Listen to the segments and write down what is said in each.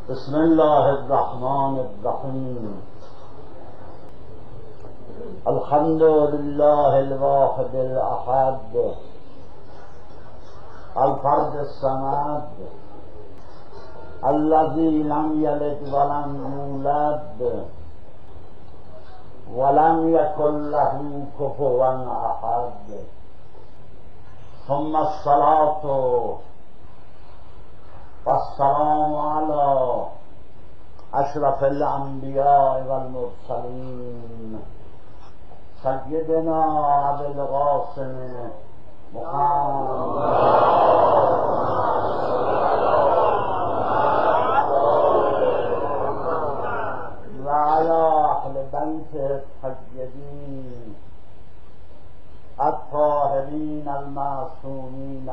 بسم الله الرحمن الرحیم. الحمد لله الواحد الاحد الفرد الصمد الذي لم يلد ولم يولد ولم يكن له كفوا احد. ثم الصلاة والسلام على اشرف الانبیاء والمرسلین سیدنا ابی القاسم محمد و علی اهل بیت الطیبین الطاهرین المعصومین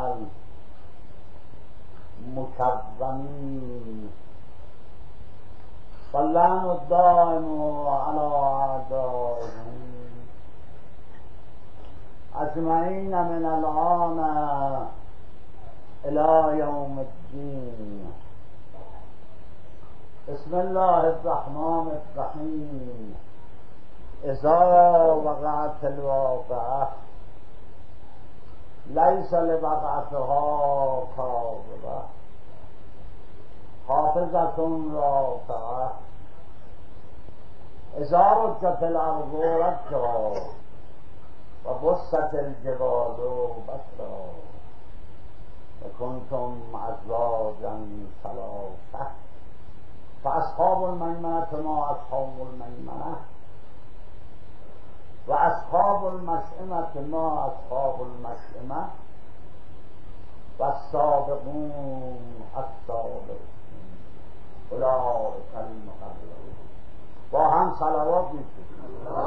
المکرمین واللعن الدائم على اعدائهم اجمعین من الآن الى یوم الدین. بسم الله الرحمن الرحیم. اذا وقعت الواقعة لیس لوقعتها کاذبة خافضة رافعة اذا رجت الارض رجا و بست الجبال بسا و کنتم ازواجا ثلاثة فاصحاب المیمنة ما اصحاب المیمنة و اصحاب المشأمة ما اصحاب المشأمة و السابقون السابقون اولئک المقربون. با هم صلوات می‌کنیم.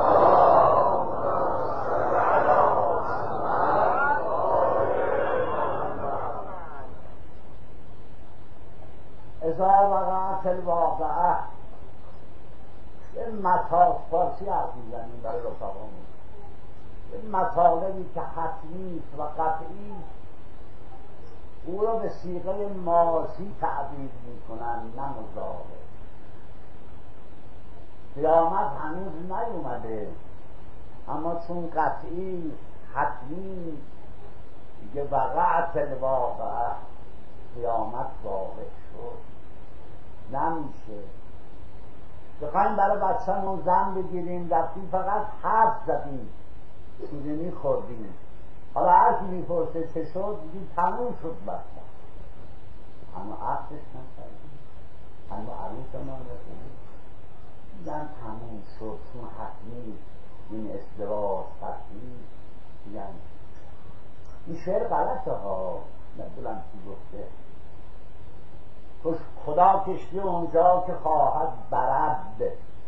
اذا وقعت الواقعه یه مطالب فارسی حرف میزنیم برای رفقامون، یه مطالبی که حتمی و قطعی او را به صیغه ماضی تعبیر میکنن، نه مضارع. قیامت هنوز نیومده اما چون قطعی حتمی دیگه وقعت الواقعه، قیامت واقع شد. نمیشه بخوایم برای بچه‌مون زن بگیریم رفتیم فقط حرف زدیم شیرینی خوردیم، حالا هر کی میپرسه چه شد دیگه تموم شد بچه، اما عقدش نکردیم، اما عروس ما رسیدیم دیدن تموم شد چون حتمی این ازدواج قطعی. یعنی این شعر غلطه ها، نمیدونم کی گفته. خدا کشتی اونجا که خواهد برد،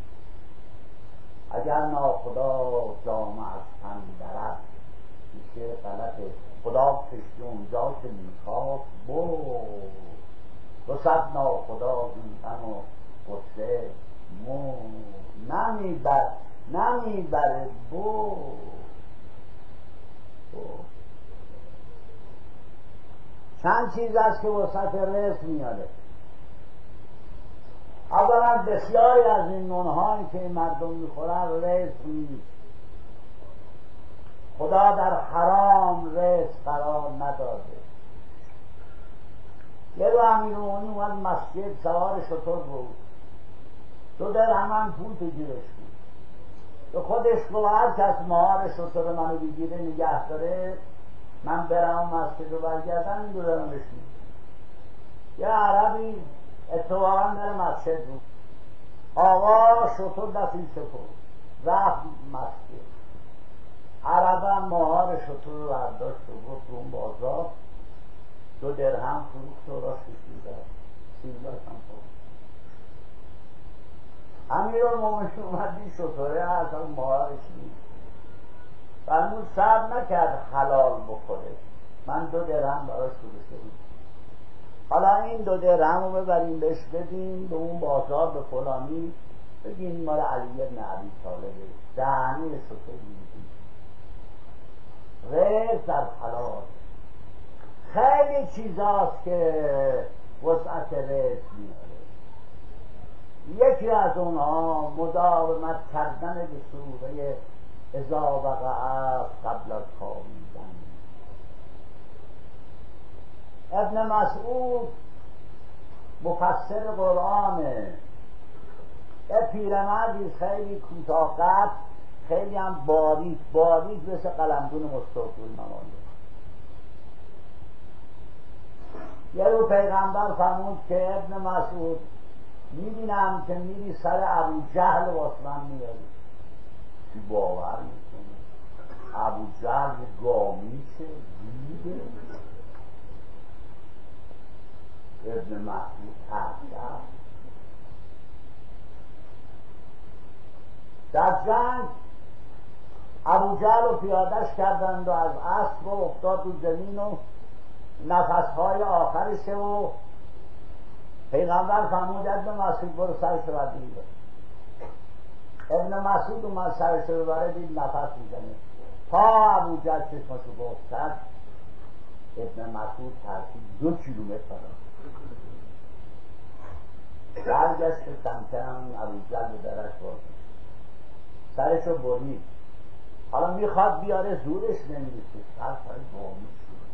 اگر ناخدا جامه از تن درد. این شعر غلطه. خدا کشتی اونجا که میخواست برد، دو صد ناخدا بیتن و قصه نمیبره برد. چند چیز است که وسط رزق میاره. اولا بسیاری از این نونهایی که این مردم میخورن رزق نیست. خدا در حرام رزق قرار نداده. یه رو امیرالمومنین اومد مسجد، سوار شتر بود، 2 درهم پول تو جیبش بود. به خودش گفت هر کس مهار شتر منو بگیره نگه داره من برم مسجد رو برگردم این 2 درهمش نیست. یه عربی اتفاقا در مسجد بود، آقا شتر دفعی سپرد رفت مسجد. عربم مهار شتر رو برداشت و گفت اون بازار 2 درهم فروخت و راست کشیده سیلاش هم خورد. امیرالمومنین اومد این شتره اصلا مهارش نیست، فرمود صبر نکرد حلال بخوره، من 2 درهم براش فروخته بود، حالا این 2 درهم رو ببریم بهش بدیم به اون بازار به فلانی بگین مال علی بن ابی طالبه، دهنی شتر میدیم. رزق در حلال. خیلی چیزاست که وسعت رزق میاره. یکی از اونها مداومت کردن به سوره اذا وقعت قبل از خوابیدن. ابن مسعود مفسر قرآنه، یه پیرمردی خیلی کوتاه قد، خیلی هم باریک مثل قلمدون مستطیل‌المعالم. یه رو پیغمبر فرمود که ابن مسعود میبینم که میری سر ابوجهل واسه من میاری. چی باور میکنه؟ ابوجهل گامیشه دیده. ابن مسعود ترسید. در جنگ ابوجهل رو پیادش کردند و از اسب رو افتاد رو زمین و نفسهای آخرشه و پیغمبر فرمود ابن مسعود برو سرش رو بردید. ابن مسعود اومد سرش رو بره، دید نفس میزنه. تا ابوجهل چشمشو باز کرد، ابن مسعود ترسید 2 کیلومتر برگشت کمکم ابوجهل به درش باز سرش رو برید. حالا میخواد بیاره زورش نمیرسه، سر بامی شد.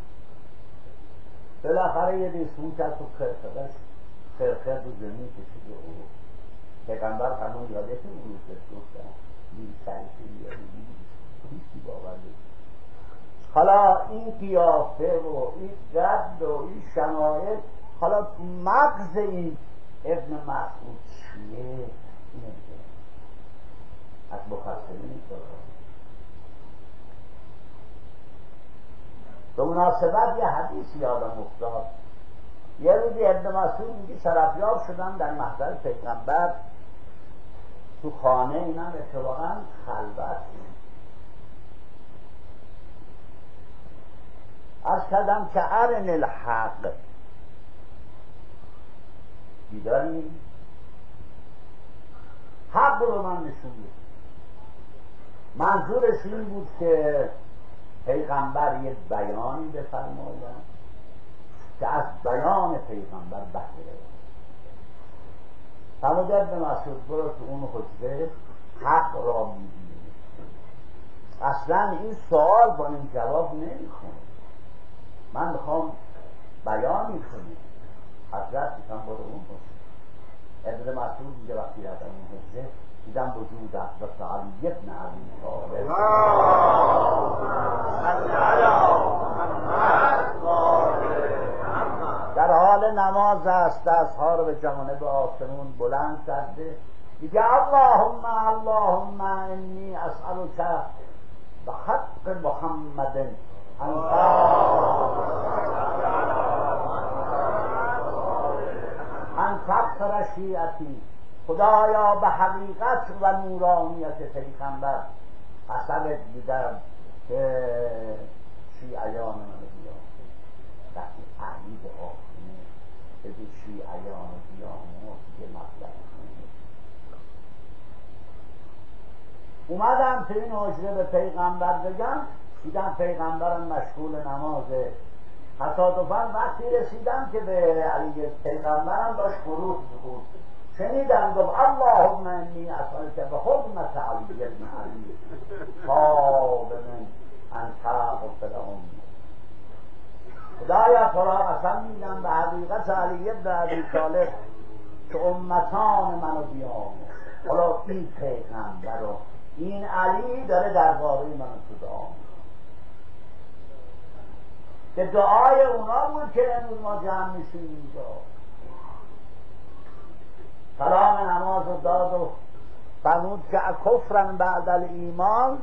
بالاخره یه ریسمون کرد تو خرخرش، خرخر رو زمین کشیده او پیغمبر همون یاده که اون روز گفتن میری سرشی بیاری هیچی باور نیست. حالا این قیافه و این قد و این شمایل، حالا مغز این ابن مسعود چیه؟ نمیدونم، از مفسرین دارم. به مناسبت یه حدیث یادم افتاد. یه روزی ابن مسعود میگه شرفیاب شدم در محضر پیغمبر تو خانه، اینم اتفاقا خلوت. عرض کردم که ارن الحق، دیداری حق رو من نشون بود. منظورش این بود که پیغمبر یک بیانی بفرماید که از بیان پیغمبر بهره ببرد. فرمود ابن مسعود برو تو اون حجره حق را می‌بینی. اصلا این سوال با این جواب نمیخونه. من میخوام بیانی کنم. حضرت میخوام برو اون حجره. ابن مسعود میگه وقتی رفتم اون حجره دیدم وجود حضرت علی ابن ابی طالب در حال نماز است، دستها رو به جانب آسمون بلند کرده، میگه اللهم انی اسألک بحق محمد ان تغفر شیعتی. خدایا به حقیقت و نورانیت پیغمبر قسمت میدم که شیعیان منو بیان. وقتی علی به آخونه بگه شیعیان بیان دیگه مطلب اومدم تو این حجره به پیغمبر بگم، دیدم پیغمبرم مشغول نمازه. تصادفاً وقتی رسیدم که به علی پیغمبرم داشت قنوت می‌خوند، شنیدم گفت اللهم انی اسألک بحرمت علی ابن علی طالب ان تغفر امتی. خدایا تو را قسم میدم به حقیقت علی ابن ابی طالب که امتان منو بیامرز. حالا این پیغمبر و این علی داره درباره منو تو دعا که دعای اونا بود که امروز ما جمع میشیم اینجا. سلام نماز رو داد و فرمود که کفرن بعد الایمان،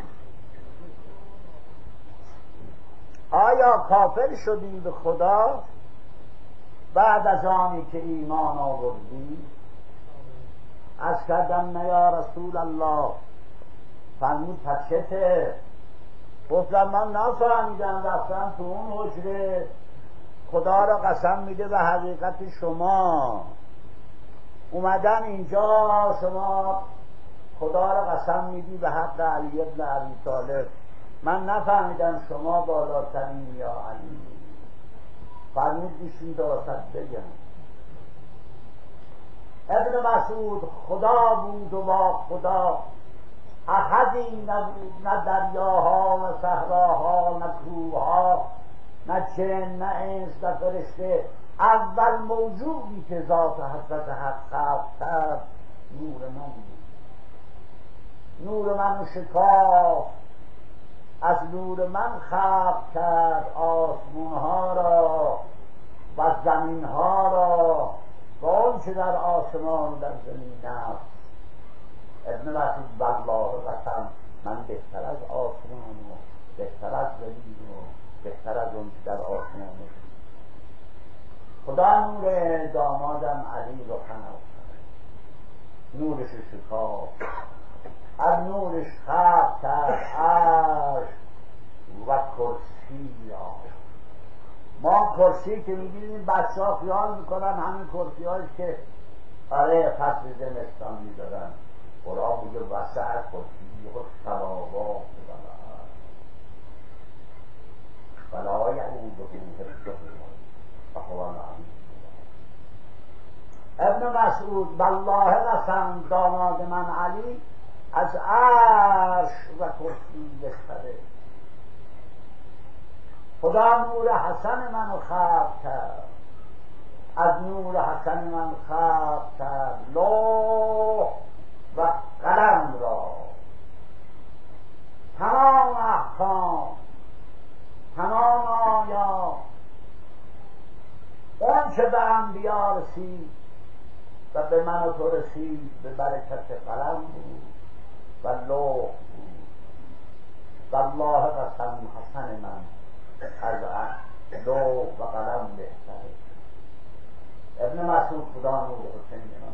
آیا کافر شدی به خدا بعد از آنی که ایمان آوردی؟ عرض کردم نه یا رسول الله. فرمود پس چته؟ گفتم من نفهمیدم، رفتم تو اون حجره خدا را قسم میده به حقیقت شما، اومدن اینجا شما خدا را قسم میدی به حق علی ابن ابی طالب، من نفهمیدم شما بالاترین یا علی. فرمود بیشین تا وسط بگم. ابن ابن مسعود خدا بود و با خدا احدی نبود، نه دریاها نه صحراها نه کوهها نه جن نه انس نه فرشته. اول موجودی که ذات حضرت حق خلق کرد نور من بود. نور من شکافت، از نور من خلق کرد آسمانها را و زمینها را و آن چه در آسمان و در زمین است. ابن مسعود والله قسم من بهتر از آسمان و بهتر از زمین و بهتر از اون که در آسمان است. خدا نور دامادم علی رو خلق کرد، نورش شکافت، از نورش خلق کرد عرش و کرسی را. ما کرسی که میگیریم بچه ها خیال میکنن همین کرسی هایی که آره فصل زمستان میدارن. قرآن میگه وسع کرسی و سماوات ولا یعوده حفظهما وهو العلی العظیم. ابن مسعود والله قسم داماد من علی از عرش و کرسی بهتره. خدا نور حسن منو خلق کرد، از نور حسن من خلق کرد لوح و قلم را. تمام احکام، تمام آیات، اون چه به انبیا رسید و به من و تو رسید به برکت قلم بود و لوح بود. والله قسم حسن من از لوح و قلم بهتره. ابن مسعود خدا نور حسین من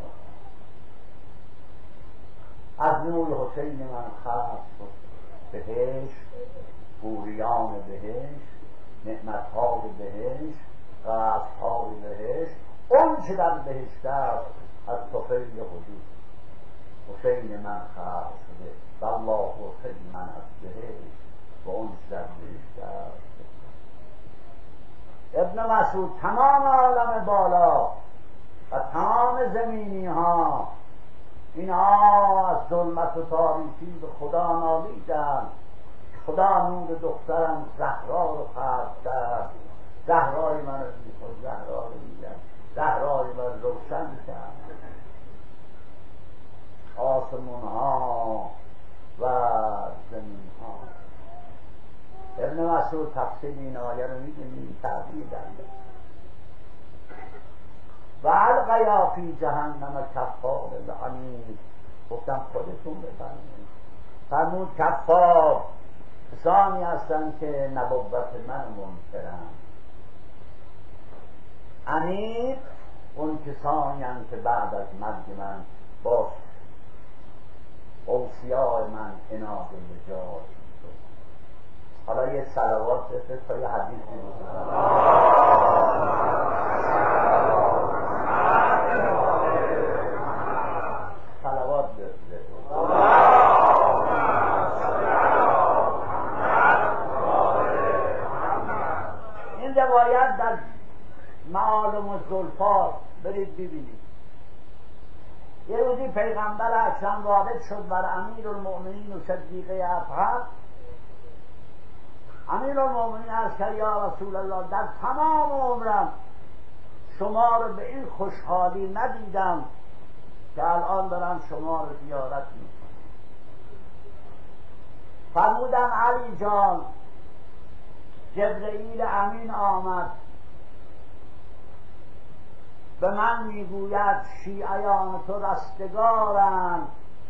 از نور حسین من خلق شد بهشت، حوریان بهشت، نعمتهای بهشت، قصرهای بهشت، اون چه در بهشت است از طفیل حدود حسین من خلق شده. والله حسین من از بهشت و اون چه در بهشت است. ابن مسعود تمام عالم بالا و تمام زمینی ها اینها از ظلمت و تاریکی به خدا نالیدند. خدا نور دخترم زهرا رو خلق کرد. زهرای من رو میخود زهرا رو میگن، زهرای من روشن کرد آسمون ها و زمین ها. ابن مسعود تفسیر این آیه رو میگه این تعبیر دنده و القیا فی جهنم کفار العنید. گفتم خودتون بفرمایید. فرمود کفار کسانی هستند که نبوت من منکرند. عنید اون کسانی هستند که بعد از مرگ من با اوصیاء من عناد نجات. حالا یه صلوات بفرست تا یه حدیثی بکنم. صلوات بفرست. این روایت در معالم الزلفات برید ببینید. یه روزی پیغمبر اکرم وارد شد بر امیر المؤمنین و صدیقه افحم. امیر المؤمنین عرض کرد یا رسول الله در تمام عمرم شما رو به این خوشحالی ندیدم که الان دارم شما رو زیارت میکنم. فرمودم علی جان جبرئیل امین آمد به من میگوید شیعیان تو رستگارند،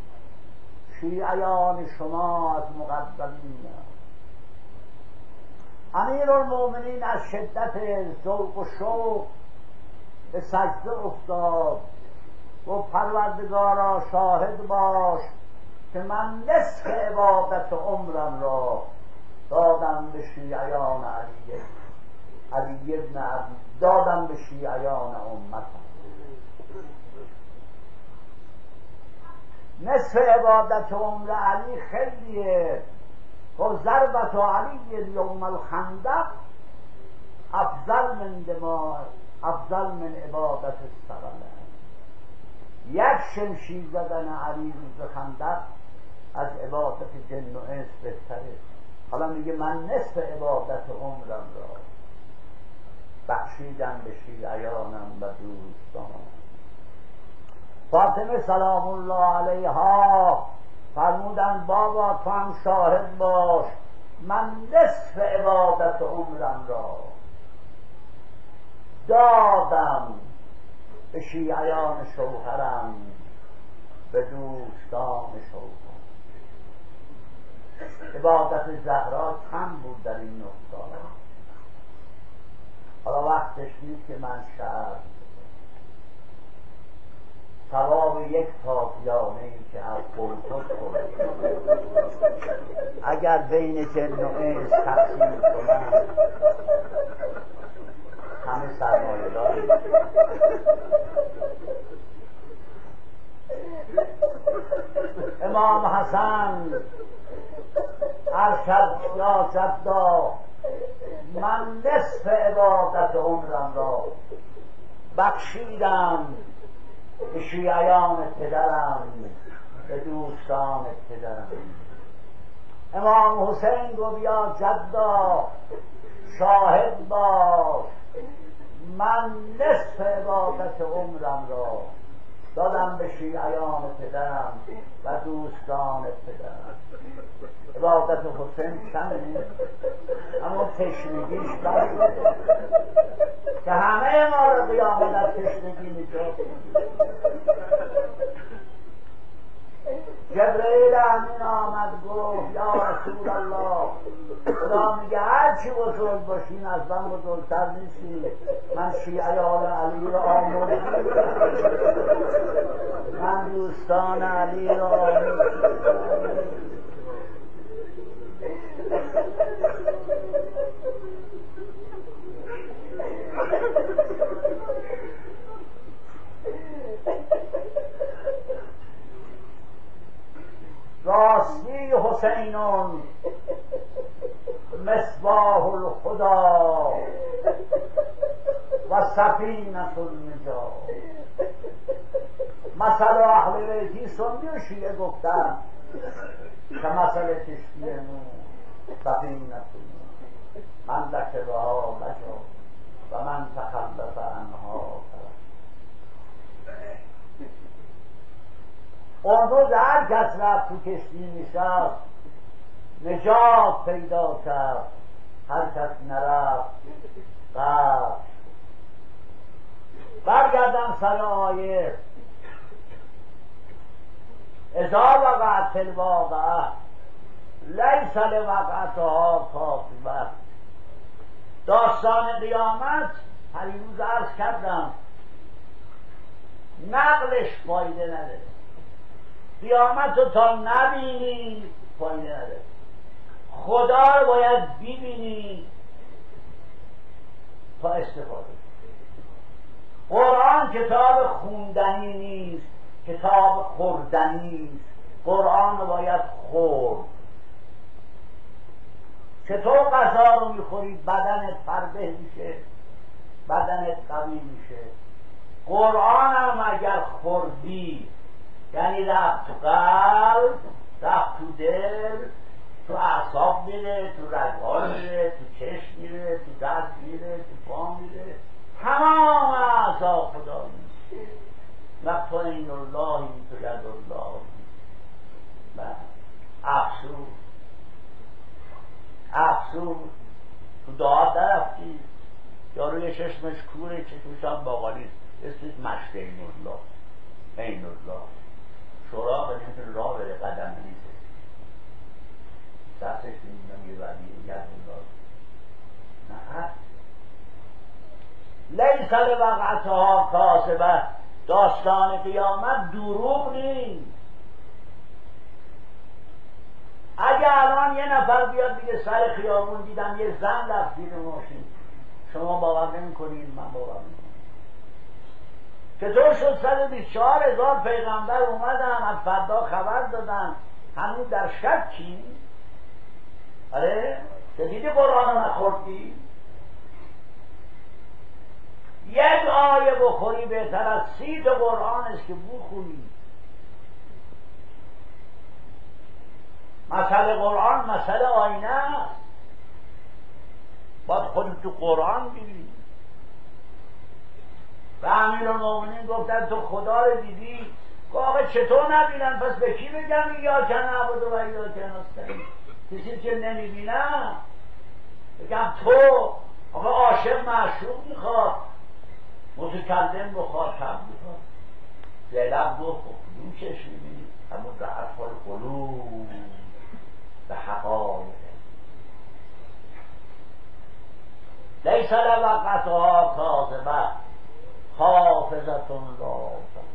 شیعیان شما از مقدمین. امیر المؤمنین از شدت ذوق و شوق به سجده افتاد و پروردگارا شاهد باش که من نصف عبادت عمرم را دادم به شیعیان علی ابن عبی، دادم به شیعیان امتم. نصف عبادت عمر علی خیلیه. و ضربت علی یوم الخندق افضل من دماء، افضل من عبادت السبله. شمشیر زدن علی روز خندق از عبادت جن و انس بهتره. حالا میگه من نصف عبادت عمرم را بخشیدم به شیعیانم و دوستان. فاطمه سلام الله علیها فرمودن بابا تو هم شاهد باش، من نصف عبادت عمرم را دادم به شیعیان شوهرم، به دوستان شوهرم. عبادت زهرا کم بود در این نقطه. حالا وقتش نیست که من شرح ثواب یک تازیانه ای که از قلقل خورد اگر بین جن و انس تقسیم کنم همه سرمایه داریم. امام حسن ارشد یا جدا من نصف عبادت عمرم را بخشیدم به شیعیان پدرم، به دوستان پدرم. امام حسین گفت یا جدا شاهد باش، من نصف عبادت عمرم را دادم به شیعیان پدرم و دوستان پدرم. عبادت حسین کمه، اما تشنگیش بسته که همه ما را قیامت در تشنگی نجات. جبرئیل امین آمد گفت یا رسول الله، خدا میگه هرچی بزرگ باشین از من بزرگتر نیستی، من شیعیان علی را آموزیدم، من دوستان علی را آموزیدم. راستی حسینون مصباح الهدی و سفینة النجات. مثل اهل بیتی سنی و شیعه گفتن که مثل کشتی نوح سفینة من ذکرها نجا و من تخلف عنها ترک. اون روز هر کس رفت تو کشتی نشست نجات پیدا کرد، هر کس نرفت غرق. برگردم سر آیه اذا وقعت الواقعه لیس لوقعتها کاذبه. داستان قیامت پریروز عرض کردم نقلش فایده نداره، قیامت رو تا نبینی فایده نداره، خدا رو باید ببینی تا استفاده. قرآن کتاب خوندنی نیست، کتاب خوردنی است. قرآن رو باید خورد. چطور غذا رو میخوری بدنت فربه میشه، بدنت قوی میشه. قرآن هم اگر خوردی یعنی رفت تو قلب، رفت تو دل، تو اعصاب میره، تو رگ‌ها میره، تو چشم میره، تو دست میره، تو پا میره، تمام اعضا خدا میشه. وقتا این الله تو ید الله. افسوس تو دعا درفتی یا روی چشمش کوره، چشمش هم باقالی، اسمش مشت این الله. این الله شورا به نمیتونه راه بره، قدم نیسته، دستش نمیدونم یه وردی ید الله نه. لیس لوقعتها کاذبه. داستان قیامت دروغ نیست. اگه الان یه نفر بیاد بگه سر خیابون دیدم یه زن رفت زیر ماشین، شما باور نمی‌کنید، من باور می‌کنم. چطور شد 124,000 پیغمبر اومدن از فردا خبر دادن، همون در شکی؟ آره که دیدی قرآن نخوردی؟ یک آیه بخوری بهتر از 30 تا قرآن است که بخونی. مثل قرآن مثل آینه است، باید خودت تو قرآن ببینی. و امیرالمومنین گفتن تو خدا رو دیدی؟ آقا چطور نبینم؟ پس به کی بگم یا که نعبد و یا که نستعین؟ کسی که نمیبینم بگم تو؟ آقا عاشق معشوق میخواد، متکلم مخاطب میخواد. لب گفت کدوم چشم میبینی؟ همون رعف القلوب به حقایق لیس لوقتها کاذبه حافظتون را.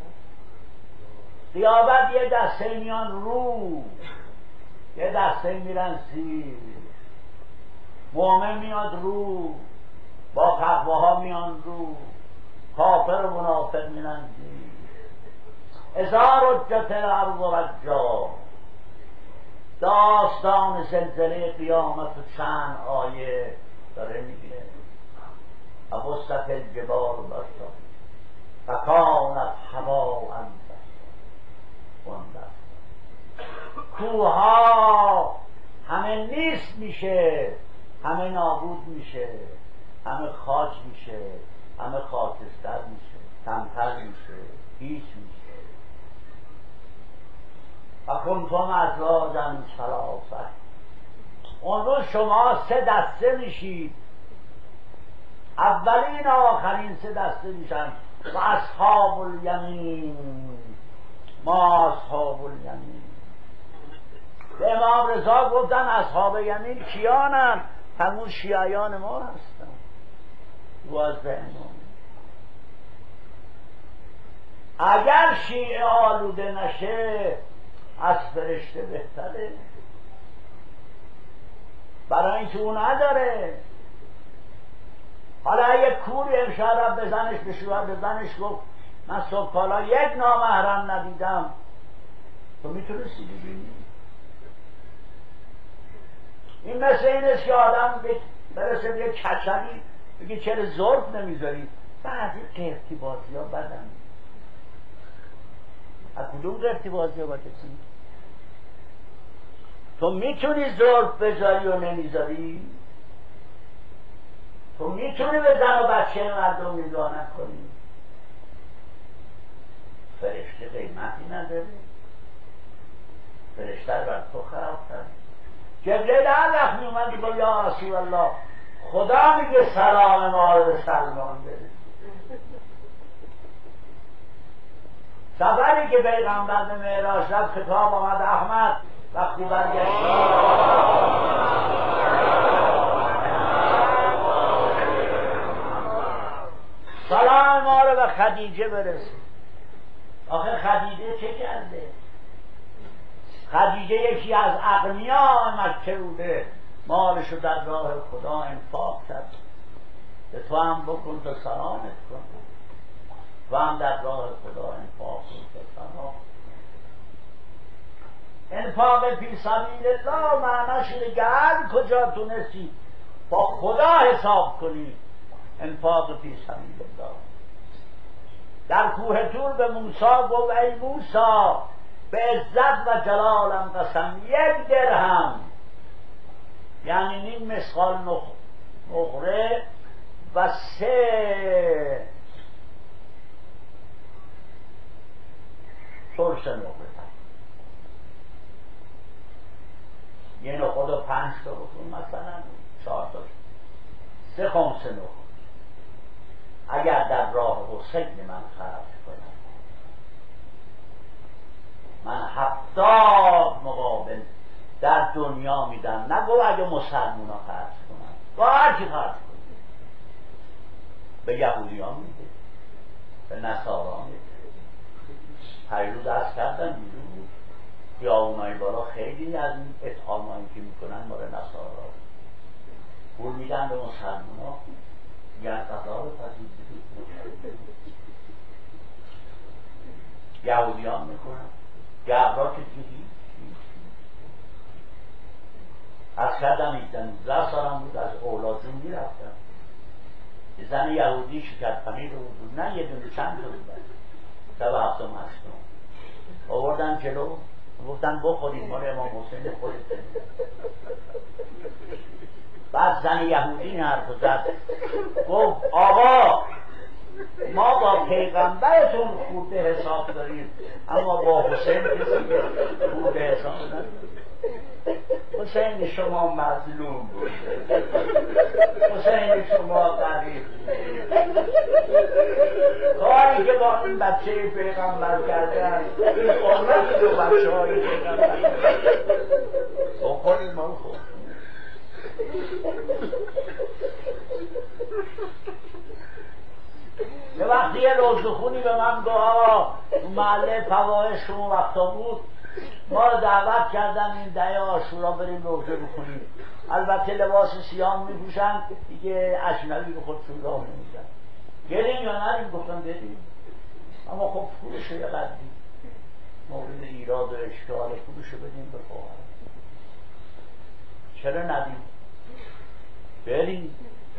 قیامت یه دسته میان رو، یه دسته میرن زیر. مؤمن میاد رو، با تقواها میان رو، کافر و منافق میرن زیر. اذا رجت الارض رجا، داستان زلزله قیامت و چند آیه داره میگه. ابست الجبال بسا فکانت هواء بسا، کوها همه نیست میشه، همه نابود میشه، همه خاک میشه، همه خاکستر میشه، کمتر میشه، هیچ میشه. و کنتم ازواجا ثلاثه، اون روز شما سه دسته میشید، اولین و آخرین سه دسته میشن. و اصحاب الیمین ما اصحاب الیمین. به امام رضا گفتن اصحاب یمین کیانن؟ همون شیعیان ما هستن. واضح امام اگر شیعه آلوده نشه از فرشته بهتره، برای اینکه اون نداره. حالا اگه کوری امشب بزنش به شوهر بزنش گفت من صبح کالا یک نامحرم ندیدم، تو میتونستی ببینی؟ این مثل این است که آدم برسه به یک کچلی بگی چرا ظرف نمیذاری؟ بعضی قرتی بازی ها بدن. از کدوم قرتی بازی ها با کسی؟ تو میتونی ظرف بذاری و نمیذاری؟ تو میتونی به زن و بچه مردم نگاه نکنی؟ فرشته قیمتی نداره، فرشته رو بر تو خلق کرد. جبریل هر وقت میومد گفت یا رسول الله خدا میگه سلام ما رو به سلمان بده. سفری که پیغمبر به معراج رفت خطاب آمد احمد وقتی برگشت سلام ما رو به خدیجه برسید. آخه خدیجه چه کرده؟ خدیجه یکی از اغنیا مکه بوده، مالشو در راه خدا انفاق کرد. به تو هم بکن تا سلامت کن، تو هم در راه خدا انفاق کن تا سلام. انفاق فی سبیل الله معناش اینه که هر کجا تونستی با خدا حساب کنی. انفاق فی سبیل الله. در کوه طور به موسی گفت ای موسی به عزت و جلالم قسم 1 درهم یعنی نیم مسقال نقره و 3 سرس نقره، یه نخود و 5 تا بکن مثلا 4 تا 3 خمس نخود اگر در راه حسین من خرج کنم من 70 مقابل در دنیا میدم. نگو اگه مسلمان ها خرج کنم، با هر کی خرج کنم. به یهودی ها میده، به نصارا میده. پیروز از کردن بیرون یا اونایی بالا خیلی از این اطعامایی که میکنن مال نصارا پول میدن به مسلمان ها یا قضا رو پذید یهودی ها میکنن گبرا که دیدی از کردم 18 سالم بود از اولاد جون میرفتم یه زن یهودی شکر پنیر رو بود، نه یه دونه چند تا بود شب هفتم هستم آوردن جلو گفتن بخورید مال امام حسین خودتون. بعد زن یهودی این حرف زد، گفت آقا ما با پیغمبرتون خورده حساب داریم اما با حسین کسی خورده حساب نداریم. حسین شما مظلوم بود، حسین شما غریب بود. کاری که با این بچه پیغمبر کردن این قرمتی رو بچه های پیغمبر بخورید ما خود. یه وقتی یه روزخونی به من گفت آقا محله فواحش شما وقتا بود ما رو دعوت کردن این ده عاشورا بریم روزه بخونیم. البته لباس سیاه میپوشن دیگه اشنبی به خودشون راه نمیدن. گریم یا نریم؟ گفتم بریم، اما خب پولشو یه قدری مورد ایراد و اشکال پولشو بدیم به خواهر. چرا ندیم؟ بریم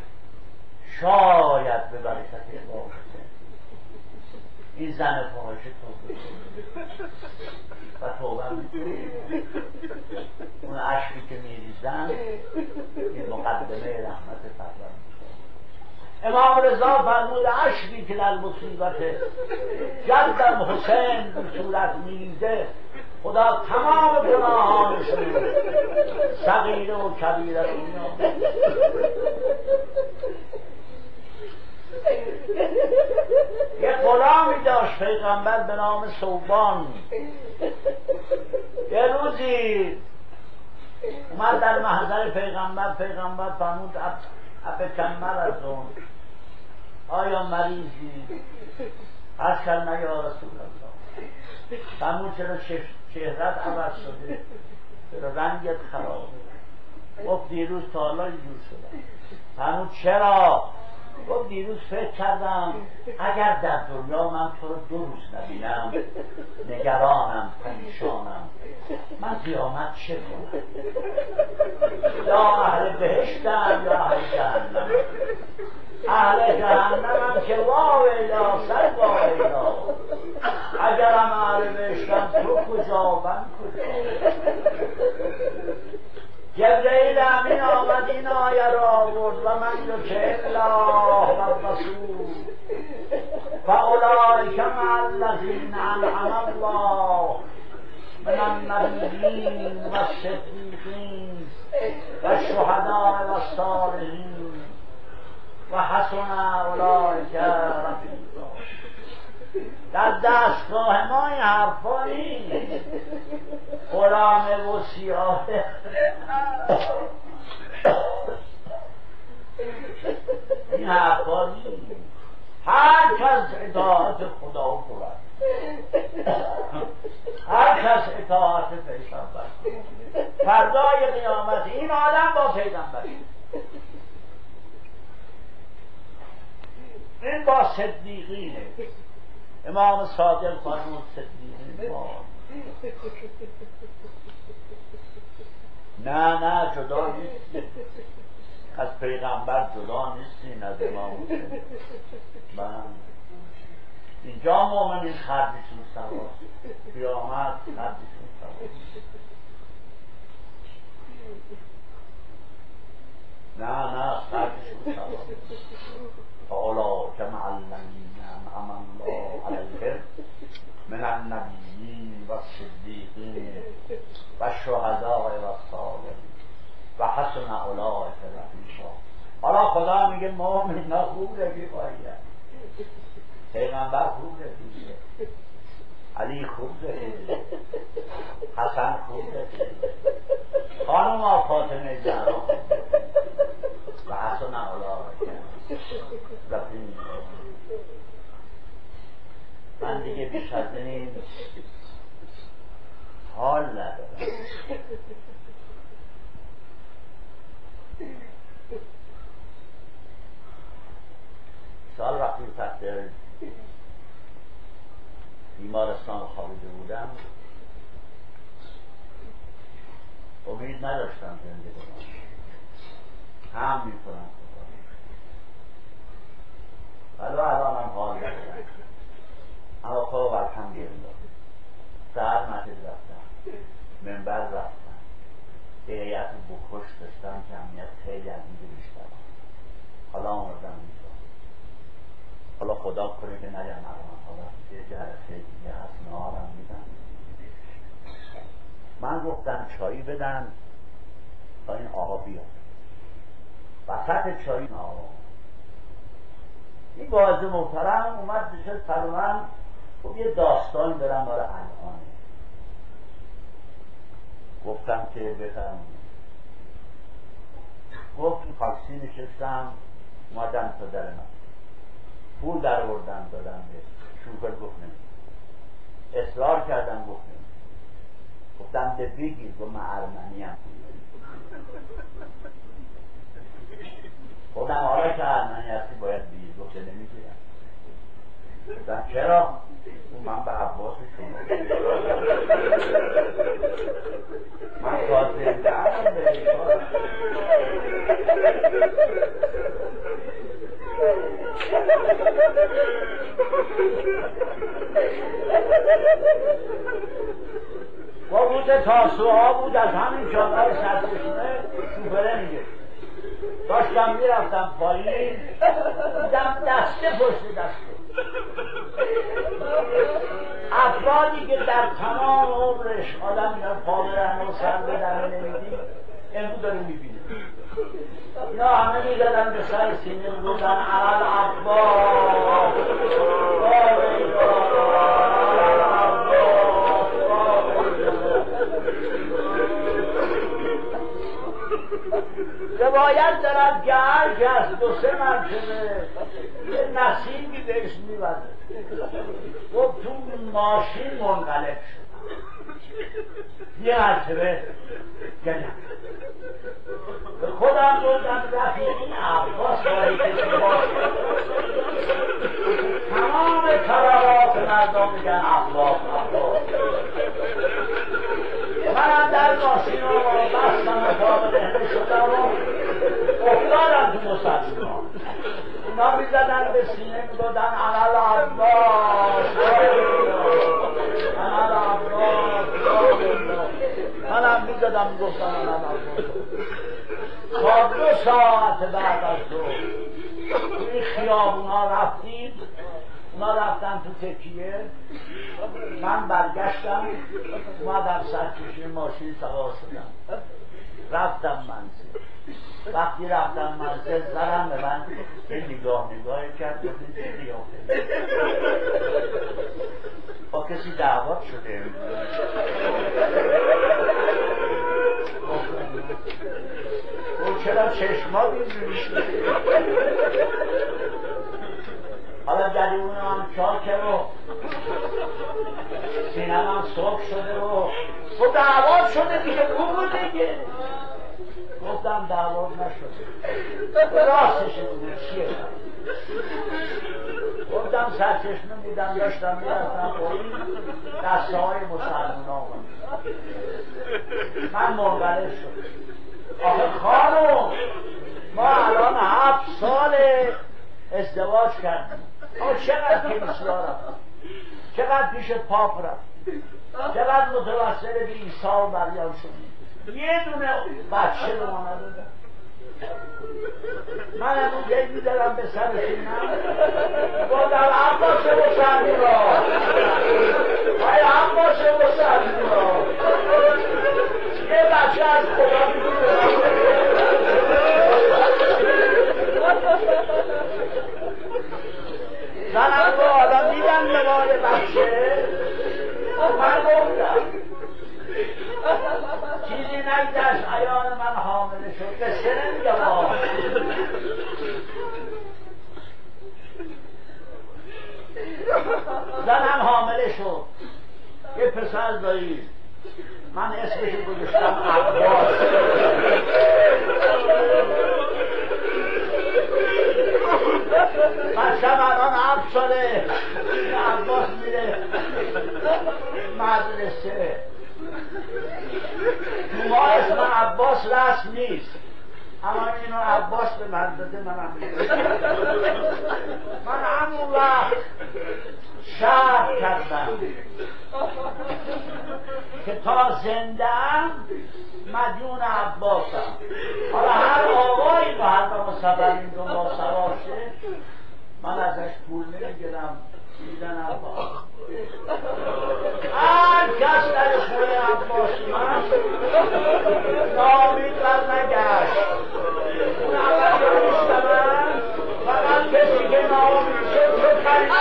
شاید به برکت امام این زن فاحشه توبه و توبه میکنه. اون عشقی که میریزن این مقدمه رحمت پروردگار. امام رضا فرمود عشقی که در مصیبت جدم حسین به صورت میریزه خدا تمام گناهانشون صغیره و کبیره رو می‌آمرزه. یه غلامی داشت پیغمبر به نام ثوبان. یه روزی اومد در محضر پیغمبر فرمود ابکمر از اون آیا مریضی؟ عرض کردم یا رسول الله. فرمود چرا چهرت عوض شده؟ چرا رنگت خرابه؟ گفت دیروز تا حالا اینجور شدم. فرمود چرا؟ گفت دیروز فکر کردم اگر در دنیا من تو رو 2 روز نبینم نگرانم، پریشانم، من قیامت چه کنم؟ یا اهل بهشتم یا اهل جهنم. اهل جهنمم که واویلا سر واویلا، اگرم اهل بهشتم تو کجا من کجا. جبرئیل امین آمد این آیه را آورد و من یطع الله و الرسول فاولئک مع الذین انعم الله من النبیین و الصدیقین و الشهداء و الصالحین و حسن اولئک رفیقا. در دستگاه ما این حرفا نیست. غلام و سیاه این حرفا نیست. هر کس اطاعت خدا کند، هر کس اطاعت پیغمبر کند. فردای قیامت این آدم با پیغمبر، این با صدیقینه. امام صادق فرمود صدیقین ما نه جدا نیستیم از پیغمبر، جدا نیستیم از امام حسین. اینجا مومنین خردشون سواست، قیامت خردشون سواست. نه خردشون سواست. فاولا جمع الذین انعم الله علیهم من النبیین و الصدیقین و الشهداء و الصالحین و حسن اولئک رفیقا. حالا خدا میگه مومنا خوب رفیق باید، پیغمبر خوب رفیقه، علی خوب رفیقه، حسن خوب رفیقه، خانم فاطمه زهرا خوب رفیقه و حسن اولئک رفیقا. من دیگه بیش از این حال ندارم. سال وقتی تحت بیمارستان خوابیده بودم امید نداشتم زنده بمانم، هم میکنم ولی الانم حال ندارم. اما خب الحمدلله سهر مسجد رفتم، منبر رفتم، هیئت بکش داشتم، جمعیت خیلی از اینجا بیشتر. حالا آمدم اینجا، حالا خدا کنه که نگم حالا یه جلسه دیگه هست، نهارم میدن. من گفتم چایی بدن تا این آقا بیاد. وسط چایی آقا این واعظ محترم اومد نشست سر من، خب یه داستان دارم برای الانه. گفتم که بفرم. گفت تاکسی نشستم، اومدم تا در من، پول در آوردم دادم به شوفر، گفت نمید. اصرار کردم، گفت نمید. گفتم ده بگیر، گفت من ارمنی هم. گفتم حالا که ارمنی هستی باید بگیر، گفت نمیگیرم. گفتم چرا؟ من به عباس شما من تازه دارم به ایشان. با روز تاسوعا بود، از همین جانهای سرچشمه شوفره میگه داشتم میرفتم پایین، دیدم دسته پشت دسته افرادی که در تمام عمرش آدم اینا پا برن و سر بدن نمیدیم، امروز داره میبینه. اینا همه میزدن به سر سینه بودن علال عباس روایت دارد که هر کس 2-3 مرتبه یه نسیمی بهش میوزه. گفت تو ماشین منقلب شد، یه مرتبه گلم به خودم گفتم رفیق این عباس باید کسی باشه. تمام قرارات مردم میگن عباس عباس. منم در ماشین رو بستم و پا به دهنه شدم و افتادم تو مسلمان. اینا میزدن به سینه میگفتن علال عباس علال عباس. منم میزدم میگفتن علال عباس. تا 2 ساعت بعد از ظهر توی خیابونا رفتیم، اونا رفتن تو تکیه، من برگشتم اومدم سرچشمه ماشین سوار شدم، رفتم منزل. وقتی رفتم منزل زدم به من یه نگاهی کرد، گفتیم چه نگاهی؟ با کسی دعوت شده؟ گفت چرا چشما اینجوری شده؟ حالا جریون هم چاکه و سینم هم صبح شده و دعوت شده دیگه، بگو دیگه. گفتم دعوت نشده، راستشه بوده چیه؟ گفتم سرچشمه میدم داشتم میرفتم پایین، دسته های مسلمان آمد، من منقلب شد. آخه خانم ما الان 7 سال ازدواج کردیم، اما چقدر کلیسا رفتیم، چقدر پیش پاپ رفتیم، چقدر متوسل به عیسی و مریم شدیم، یه دونه بچه به ما ندادن. من امروز یک میدارم به سر سینم، با در عباس مسلمی را های عباس مسلمی را یه بچه از خدا میگیره. زنم رو آدم دیدن نگاه بچه، من گفتم چیزی نگذشت عیان من حامله شد، قصه نمیگم. زنم حامله شد، یه پسر دایی، من اسمش گذاشتم عباس. بچه من الان 7 ساله، عباس میره مدرسه. تو ما اسم عباس رسم نیست، اما اینو عباس به من داده، منم من همون وقت شرط کردم که تا زنده‌ام مدیون عباسم. حالا هر آقایی با هر سفر این دنبال سوار شه من ازش پول نمیگیرم، میزنم هر کس در خونه عباس من نامید بر نگشت. اون اولی نیستم، فقط کسی که نامید شد چه خرید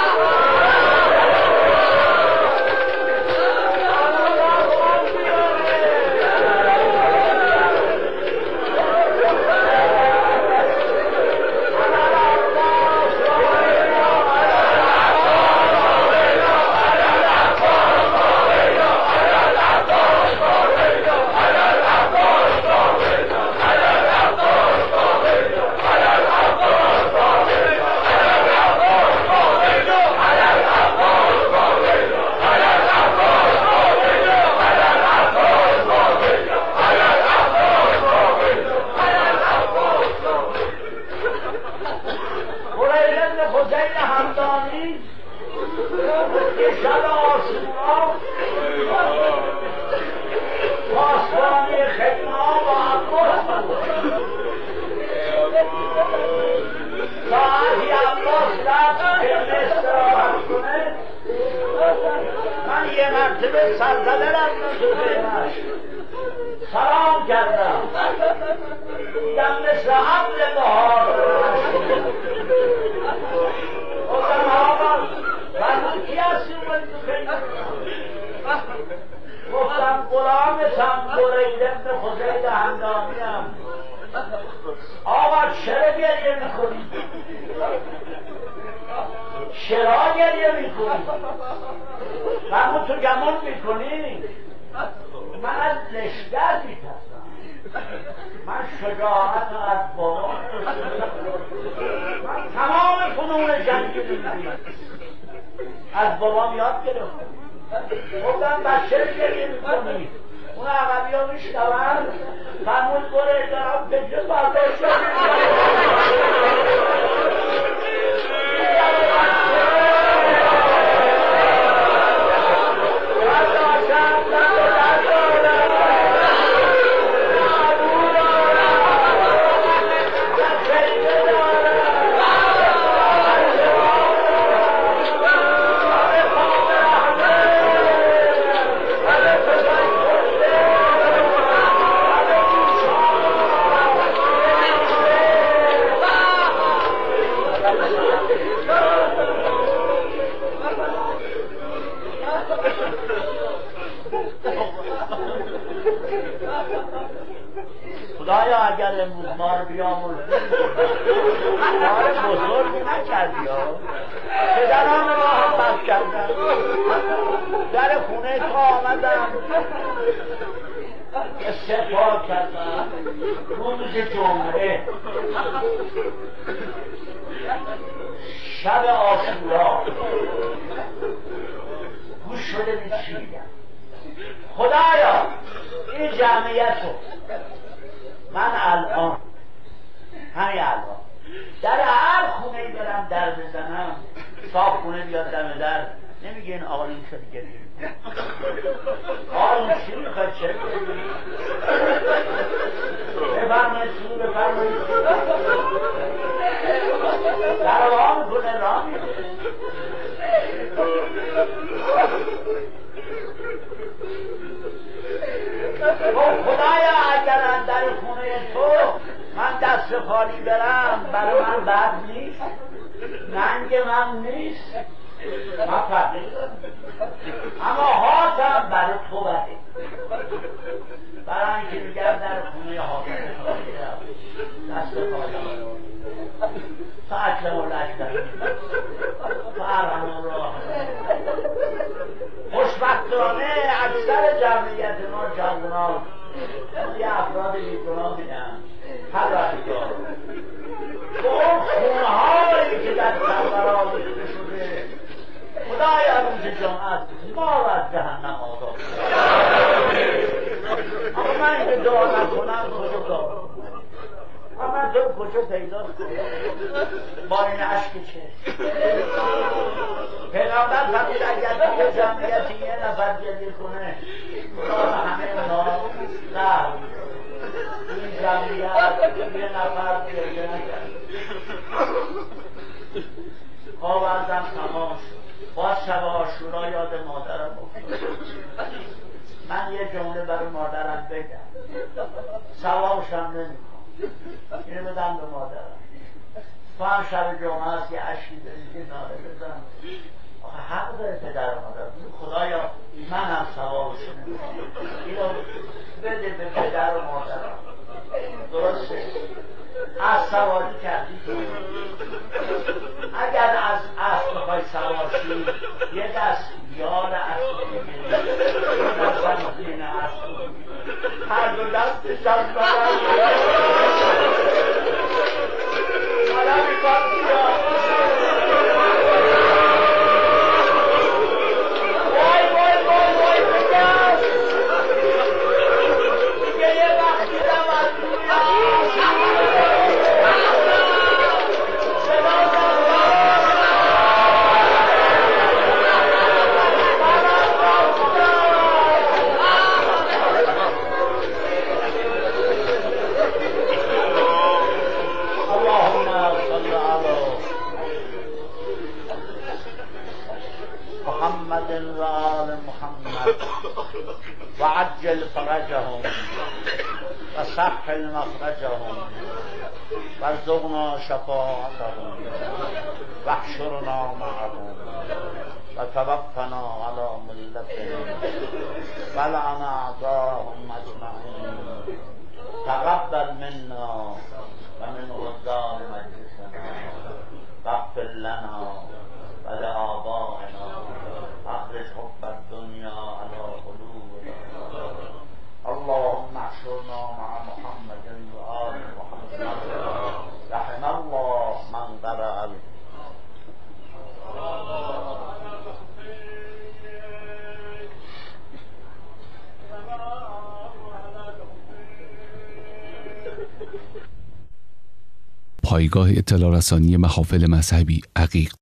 سلام کردم، دیدم مثل عبد بهار گفتم آقا فرمون کی هستی اومدی تو خیلی؟ گفتم غلامتم برید ابن خزید همدانیم. آقا چرا گریه میکنی؟ چرا گریه میکنی؟ فرمون تو گمون میکنی؟ من از لشکر میترسم، من شجاعت از بابا، من تمام فنون جنگی میدونم از بابام یاد گرفتم. گفتم بچه گریه میکنی؟ اون عقبی ها میشنون فرمون بره دارم به جز برداشت خدایا اگر امروز ما رو بیامرزی کار بزرگی نکردی ها. پدران را هم بس کردن، در خونه تو آمدم استغفار کردم. روز جمعه شب عاشورا گوش شده بید چی میگم. خدایا این جمعیت رو من الان همین الان در هر خونه برم در بزنم، صاحب خونه بیاد دم در نمیگه این آقایون شدی گریه آقایون چی میخواد چه بفرمایید چی بفرمایید در راه میکنه راه میکنه. خدایا اگر از در خونه تو من دست خالی برم برای من بد نیست، ننگ من نیست، من فرقی دارم، اما حاتم برای تو بده. برای اینکه میگم در خونه حاتم خالی دست خالی ساعت لولش داریم فرمان راه. خوشبختانه اکثر جمعیت ما جوانان یه افراد بیگناه میدن هر رفتار به اون خونه هایی که در کربلا ریخته شده. خدایا روز جمعت ما رو از جهنم آزاد کن. اما من که دعا نکنم خدا کجا پیدا کنه با این عشق چشم؟ پیغمبر فرمود اگر توی جمعیتی یه نفر گریه کنه خدا به همه اونا قهر این جمعیت یه نفر گریه نکرد آوردم تمام شد. باز شب عاشورا یاد مادرم افتاد. من یه جمله برای مادرم بگم ثوابشم نمیخوام اینو بدم به مادرم. تو هم شب جمعه هست یه عشقی داری که ناره بزن آخه حق داره پدر مادر خدایا من هم ثوابشو نمیخوام اینو بده به پدر و مادرم. درسته؟ از سواری کردی تو اگر از اسب بخوای سوارشی یه دست یار اسب بگیری یه دست زمین اسب هر دو دستش از حالا میکن بیا وای وای وای وای بگم دیگه یه وقتی دم از وعجل فرجهم وسهل مخرجهم وارزقنا شفاعتهم واحشرنا معهم وتوفنا على ملتهم ولعن اعداءهم اجمعين تقبل منا ومن غدار مجلسنا واغفر لنا ولآبائنا اخرج حب الدنيا على قلوبنا اللهم احشرنا مع محمد وآل محمد رحم الله من قرأ پایگاه اطلاع رسانی محافل مذهبی عقیق